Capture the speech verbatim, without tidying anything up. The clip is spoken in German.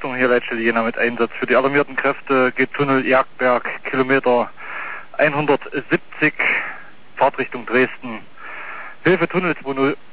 Achtung, hier Leitstelle Jena mit Einsatz. Für die alarmierten Kräfte geht Tunnel Jagdberg, Kilometer hundertsiebzig, Fahrtrichtung Dresden. Hilfe Tunnel zwei null.